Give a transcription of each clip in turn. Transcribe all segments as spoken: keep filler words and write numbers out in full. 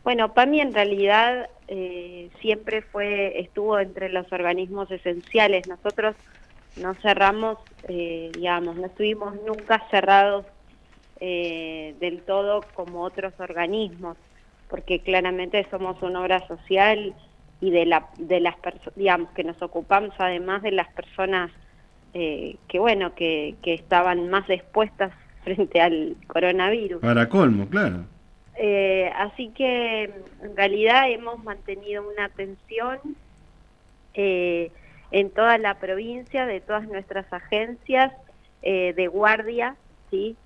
Bueno, PAMI en realidad eh, siempre fue, estuvo entre los organismos esenciales. Nosotros no cerramos, eh, digamos, no estuvimos nunca cerrados eh, del todo como otros organismos, porque claramente somos una obra social y de la de las personas, digamos, que nos ocupamos además de las personas eh, que bueno que, que estaban más expuestas frente al coronavirus. Para colmo, claro. Eh, así que en realidad hemos mantenido una atención eh, en toda la provincia, de todas nuestras agencias eh, de guardia, ¿sí?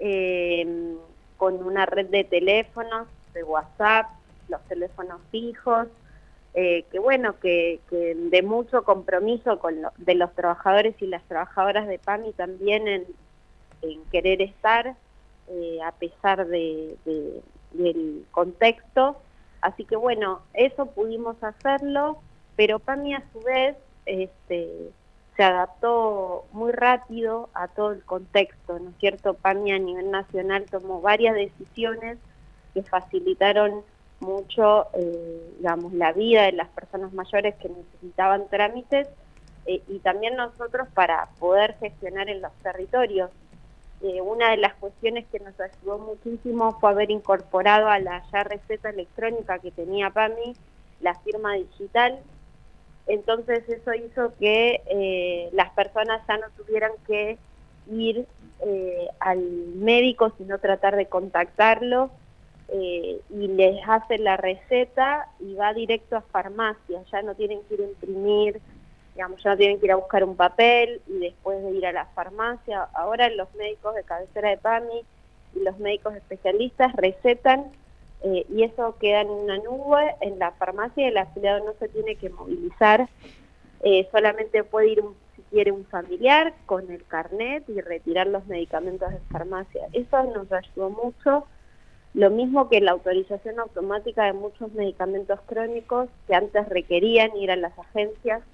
Eh, con una red de teléfonos, de WhatsApp, los teléfonos fijos, eh, que bueno, que, que de mucho compromiso con lo, de los trabajadores y las trabajadoras de PAMI también en, en querer estar, eh, a pesar de, de, del contexto. Así que bueno, eso pudimos hacerlo, pero PAMI a su vez este, se adaptó muy rápido a todo el contexto, ¿no es cierto? PAMI a nivel nacional tomó varias decisiones que facilitaron mucho, eh, digamos, la vida de las personas mayores que necesitaban trámites eh, y también nosotros para poder gestionar en los territorios. Eh, una de las cuestiones que nos ayudó muchísimo fue haber incorporado a la ya receta electrónica que tenía PAMI la firma digital. Entonces eso hizo que eh, las personas ya no tuvieran que ir eh, al médico, sino tratar de contactarlo, eh, y les hace la receta y va directo a farmacia, ya no tienen que ir a imprimir, digamos, ya no tienen que ir a buscar un papel y después de ir a la farmacia. Ahora los médicos de cabecera de PAMI y los médicos especialistas recetan eh, y eso queda en una nube en la farmacia y el afiliado no se tiene que movilizar, eh, solamente puede ir un, si quiere un familiar con el carnet y retirar los medicamentos de farmacia. Eso nos ayudó mucho. Lo mismo que la autorización automática de muchos medicamentos crónicos que antes requerían ir a las agencias.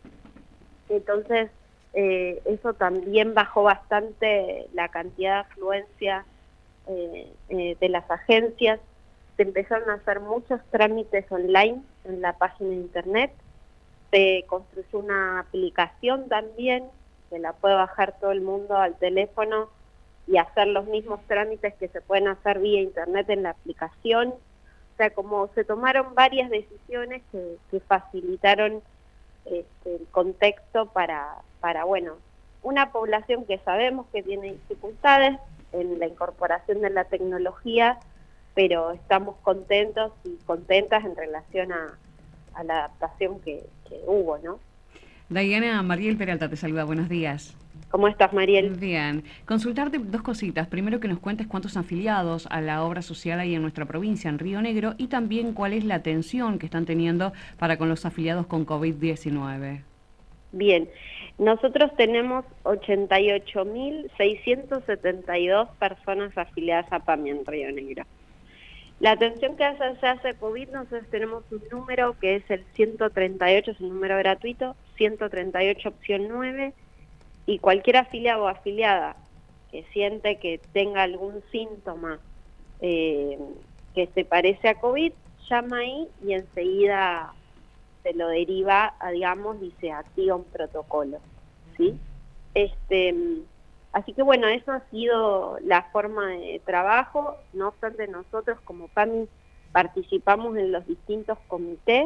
Entonces, eh, eso también bajó bastante la cantidad de afluencia eh, eh, de las agencias. Se empezaron a hacer muchos trámites online en la página de internet. Se construyó una aplicación también, que la puede bajar todo el mundo al teléfono y hacer los mismos trámites que se pueden hacer vía internet en la aplicación. O sea, como se tomaron varias decisiones que, que facilitaron este, el contexto para, para, bueno, una población que sabemos que tiene dificultades en la incorporación de la tecnología, pero estamos contentos y contentas en relación a, a la adaptación que, que hubo, ¿no? Diana, Mariel Peralta te saluda, buenos días. ¿Cómo estás, Mariel? Bien, consultarte dos cositas. Primero, que nos cuentes cuántos afiliados a la obra social hay en nuestra provincia, en Río Negro, y también cuál es la atención que están teniendo para con los afiliados con COVID diecinueve. Bien, nosotros tenemos ochenta y ocho mil seiscientas setenta y dos personas afiliadas a PAMI en Río Negro. La atención que hace, se hace COVID, nosotros tenemos un número que es el ciento treinta y ocho, es un número gratuito, ciento treinta y ocho opción nueve, y cualquier afiliado o afiliada que siente que tenga algún síntoma eh, que se parece a COVID, llama ahí y enseguida se lo deriva, a, digamos, y se activa un protocolo, ¿sí? Este, así que bueno, eso ha sido la forma de trabajo. No obstante, nosotros como PAMI participamos en los distintos comités,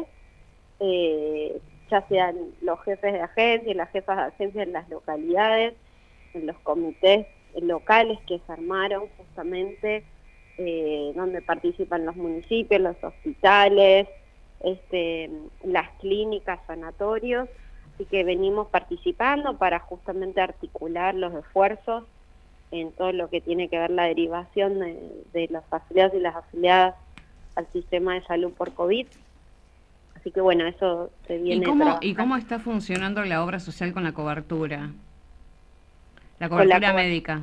eh, ya sean los jefes de agencia, las jefas de agencia en las localidades, en los comités locales que se armaron justamente, eh, donde participan los municipios, los hospitales, este, las clínicas, sanatorios, así que venimos participando para justamente articular los esfuerzos en todo lo que tiene que ver la derivación de, de los afiliados y las afiliadas al sistema de salud por COVID. Así que bueno, eso se viene ¿Y cómo, trabajando. ¿Y cómo está funcionando la obra social con la cobertura? La Con la cobertura cobertura médica.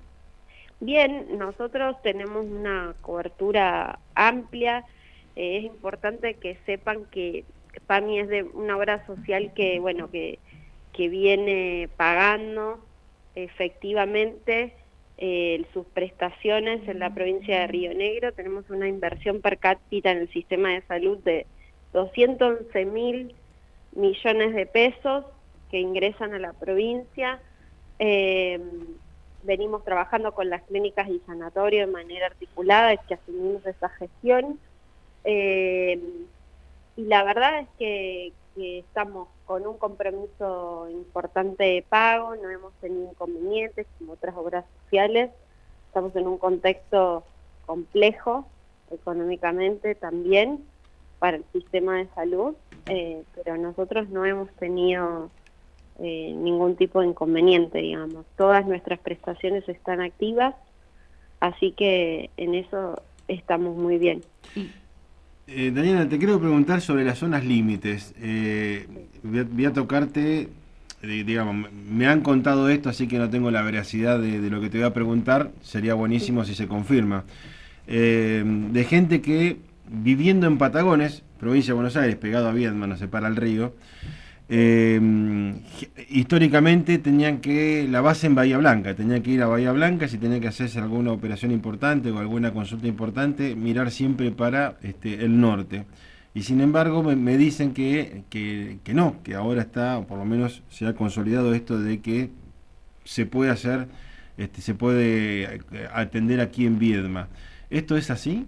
Bien, nosotros tenemos una cobertura amplia. Eh, es importante que sepan que PAMI es de una obra social que, bueno, que, que viene pagando efectivamente eh, sus prestaciones en la provincia de Río Negro. Tenemos una inversión per cápita en el sistema de salud de doscientos once mil millones de pesos que ingresan a la provincia. Eh, venimos trabajando con las clínicas y sanatorios de manera articulada, es que asumimos esa gestión. Eh, y la verdad es que, que estamos con un compromiso importante de pago, no hemos tenido inconvenientes como otras obras sociales. Estamos en un contexto complejo económicamente también para el sistema de salud, eh, pero nosotros no hemos tenido eh, ningún tipo de inconveniente, digamos. Todas nuestras prestaciones están activas, así que en eso estamos muy bien. Eh, Daniela, te quiero preguntar sobre las zonas límites. Eh, voy, a, voy a tocarte, eh, digamos, me han contado esto, así que no tengo la veracidad de, de lo que te voy a preguntar. Sería buenísimo si se confirma. Eh, de gente que, viviendo en Patagones, provincia de Buenos Aires, pegado a Viedma, no separa el río, eh, históricamente tenían que, la base en Bahía Blanca, tenían que ir a Bahía Blanca, si tenían que hacerse alguna operación importante o alguna consulta importante, mirar siempre para este, el norte. Y sin embargo me, me dicen que, que, que no, que ahora está, o por lo menos se ha consolidado esto de que se puede hacer, este, se puede atender aquí en Viedma. ¿Esto es así?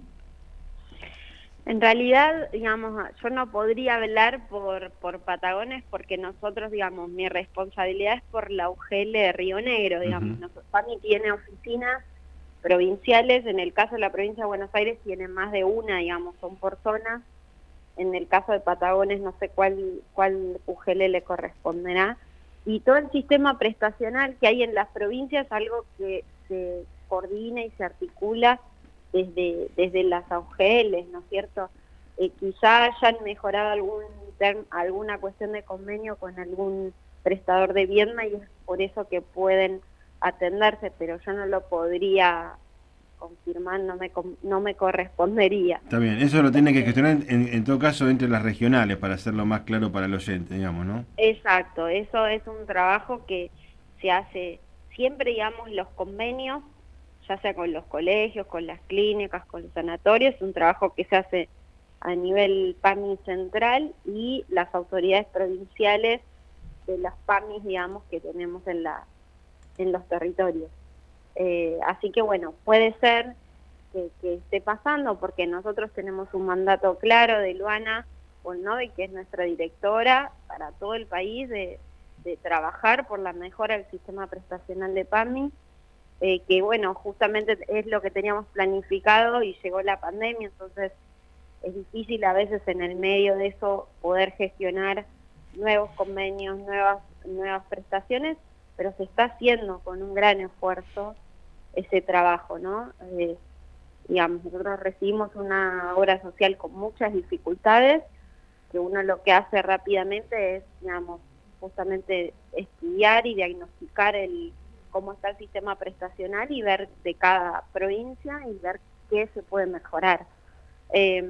En realidad, digamos, yo no podría hablar por, por Patagones porque nosotros, digamos, mi responsabilidad es por la U G L de Río Negro, digamos. Uh-huh. Nosotros, PAMI tiene oficinas provinciales, en el caso de la provincia de Buenos Aires tiene más de una, digamos, son por zonas. En el caso de Patagones no sé cuál, cuál U G L le corresponderá. Y todo el sistema prestacional que hay en las provincias es algo que se coordina y se articula desde desde las A U G L, ¿no es cierto? Eh, quizá hayan mejorado algún term, alguna cuestión de convenio con algún prestador de Viedma y es por eso que pueden atenderse, pero yo no lo podría confirmar, no me no me correspondería. Está bien, eso lo tiene que gestionar en, en todo caso entre las regionales para hacerlo más claro para el oyente, digamos, ¿no? Exacto, eso es un trabajo que se hace siempre, digamos, los convenios, ya sea con los colegios, con las clínicas, con los sanatorios, es un trabajo que se hace a nivel PAMI central y las autoridades provinciales de las PAMIs, digamos, que tenemos en la en los territorios. Eh, así que bueno, puede ser que, que esté pasando porque nosotros tenemos un mandato claro de Luana Polnovi, que es nuestra directora, para todo el país de, de trabajar por la mejora del sistema prestacional de PAMI. Eh, que bueno, justamente es lo que teníamos planificado y llegó la pandemia, entonces es difícil a veces en el medio de eso poder gestionar nuevos convenios, nuevas, nuevas prestaciones, pero se está haciendo con un gran esfuerzo ese trabajo, ¿no? Eh, digamos, nosotros recibimos una obra social con muchas dificultades, que uno lo que hace rápidamente es, digamos, justamente estudiar y diagnosticar el cómo está el sistema prestacional y ver de cada provincia y ver qué se puede mejorar. Eh,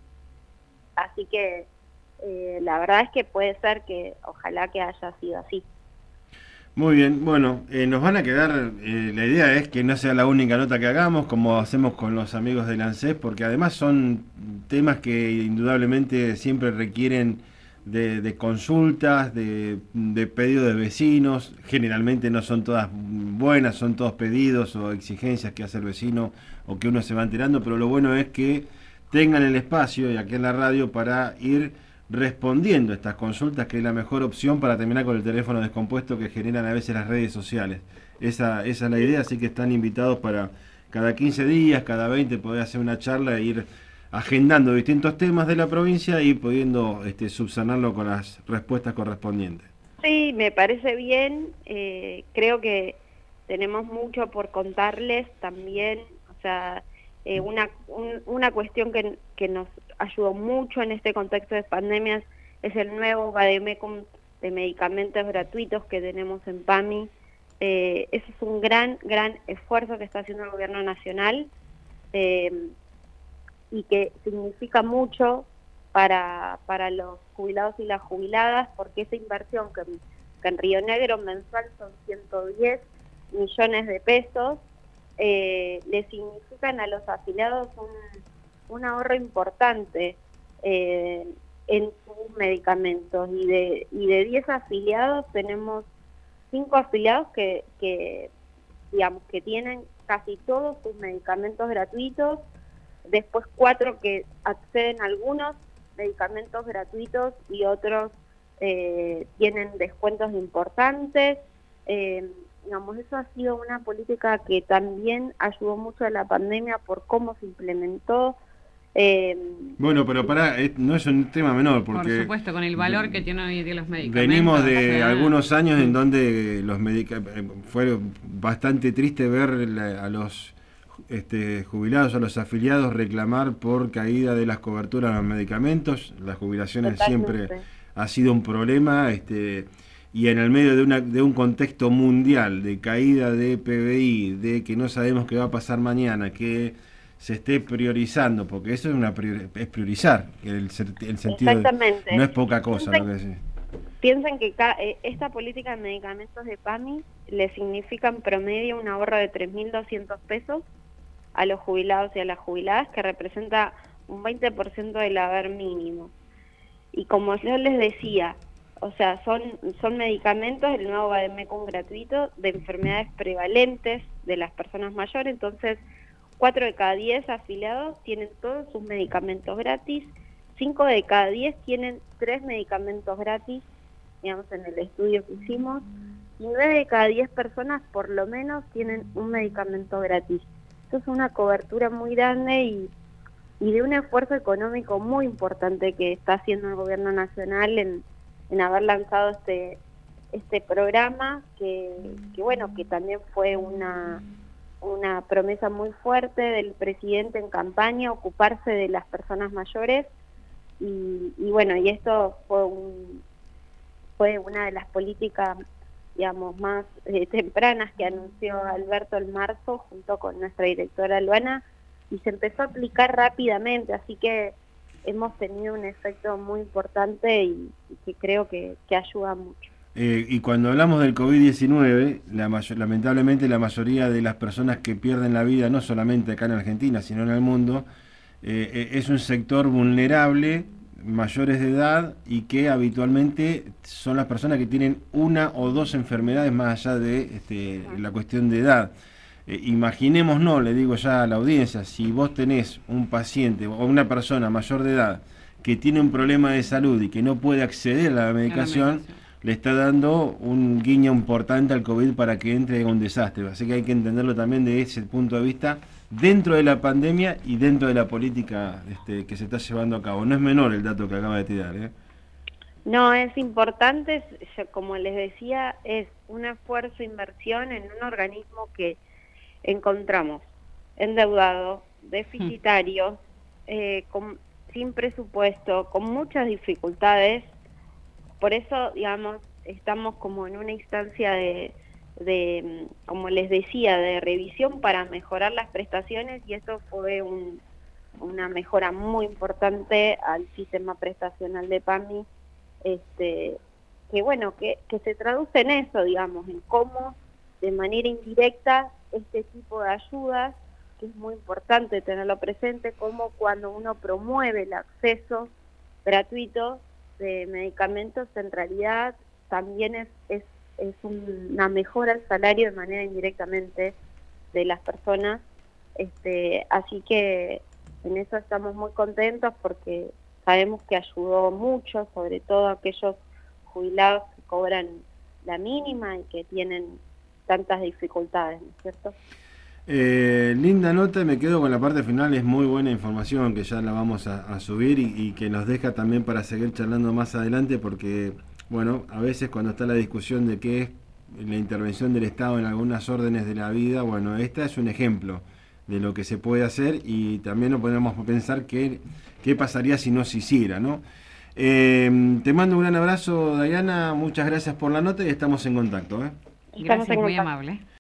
así que eh, la verdad es que puede ser que ojalá que haya sido así. Muy bien, bueno, eh, nos van a quedar, eh, la idea es que no sea la única nota que hagamos, como hacemos con los amigos del ANSES, porque además son temas que indudablemente siempre requieren De, de consultas, de, de pedidos de vecinos, generalmente no son todas buenas, son todos pedidos o exigencias que hace el vecino o que uno se va enterando, pero lo bueno es que tengan el espacio y aquí en la radio para ir respondiendo a estas consultas, que es la mejor opción para terminar con el teléfono descompuesto que generan a veces las redes sociales. Esa, esa es la idea, así que están invitados para cada quince días, cada veinte, poder hacer una charla e ir agendando distintos temas de la provincia y pudiendo este, subsanarlo con las respuestas correspondientes. Sí, me parece bien, eh, creo que tenemos mucho por contarles también, o sea, eh, una, un, una cuestión que, que nos ayudó mucho en este contexto de pandemias es el nuevo vademecum de medicamentos gratuitos que tenemos en PAMI. Eh, ese es un gran, gran esfuerzo que está haciendo el gobierno nacional, eh, y que significa mucho para, para los jubilados y las jubiladas, porque esa inversión que, que en Río Negro mensual son ciento diez millones de pesos, eh, le significan a los afiliados un, un ahorro importante eh, en sus medicamentos. Y de y de diez afiliados tenemos cinco afiliados que, que, digamos, que tienen casi todos sus medicamentos gratuitos, después cuatro que acceden a algunos medicamentos gratuitos y otros eh, tienen descuentos importantes. Eh, digamos, eso ha sido una política que también ayudó mucho a la pandemia por cómo se implementó. Eh, bueno, pero para no es un tema menor, porque... Por supuesto, con el valor que tienen hoy en día los medicamentos. Venimos de o sea, algunos años en donde los medicamentos... Fue bastante triste ver la, a los este, jubilados, a los afiliados reclamar por caída de las coberturas de los medicamentos. Las jubilaciones Totalmente. siempre ha sido un problema, este, y en el medio de, una, de un contexto mundial de caída de P B I, de que no sabemos qué va a pasar mañana, que se esté priorizando, porque eso es una prior, es priorizar, el, el sentido de, no es poca cosa. Piensen, lo que decís. Piensen que ca, eh, esta política de medicamentos de PAMI le significa en promedio un ahorro de tres mil doscientos pesos a los jubilados y a las jubiladas, que representa un veinte por ciento del haber mínimo. Y como yo les decía, o sea, son, son medicamentos, el nuevo Vademecum gratuito, de enfermedades prevalentes de las personas mayores. Entonces, cuatro de cada diez afiliados tienen todos sus medicamentos gratis, cinco de cada diez tienen tres medicamentos gratis, digamos, en el estudio que hicimos, y nueve de cada diez personas por lo menos tienen un medicamento gratis. Esto es una cobertura muy grande y, y de un esfuerzo económico muy importante que está haciendo el gobierno nacional en, en haber lanzado este, este programa, que, que bueno, que también fue una... una promesa muy fuerte del presidente en campaña, ocuparse de las personas mayores, y, y bueno, y esto fue un, fue una de las políticas, digamos, más eh, tempranas que anunció Alberto en marzo junto con nuestra directora Luana, y se empezó a aplicar rápidamente, así que hemos tenido un efecto muy importante y, y que creo que, que ayuda mucho. Eh, y cuando hablamos del COVID diecinueve, la mayor, lamentablemente la mayoría de las personas que pierden la vida, no solamente acá en Argentina, sino en el mundo, eh, es un sector vulnerable, mayores de edad, y que habitualmente son las personas que tienen una o dos enfermedades más allá de este, la cuestión de edad. Eh, imaginemos, no, le digo ya a la audiencia, si vos tenés un paciente o una persona mayor de edad que tiene un problema de salud y que no puede acceder a la medicación, a la medicación, le está dando un guiño importante al COVID para que entre en un desastre. Así que hay que entenderlo también de ese punto de vista, dentro de la pandemia y dentro de la política este, que se está llevando a cabo. No es menor el dato que acaba de tirar, ¿eh? No, es importante, como les decía, es un esfuerzo, inversión en un organismo que encontramos endeudado, deficitario, eh, con, sin presupuesto, con muchas dificultades. Por eso, digamos, estamos como en una instancia de, de, como les decía, de revisión para mejorar las prestaciones, y esto fue un, una mejora muy importante al sistema prestacional de PAMI, este, que bueno, que, que se traduce en eso, digamos, en cómo de manera indirecta este tipo de ayudas, que es muy importante tenerlo presente, como cuando uno promueve el acceso gratuito de medicamentos, en realidad también es, es, es una mejora al salario de manera indirectamente de las personas, este, así que en eso estamos muy contentos porque sabemos que ayudó mucho, sobre todo a aquellos jubilados que cobran la mínima y que tienen tantas dificultades, ¿no es cierto? Eh, linda nota, me quedo con la parte final, es muy buena información que ya la vamos a, a subir y, y que nos deja también para seguir charlando más adelante, porque bueno, a veces cuando está la discusión de qué es la intervención del Estado en algunas órdenes de la vida, bueno, esta es un ejemplo de lo que se puede hacer, y también nos podemos pensar qué, qué pasaría si no se hiciera, ¿no? Eh, te mando un gran abrazo, Dayana, muchas gracias por la nota y estamos en contacto, ¿eh? Gracias, muy amable.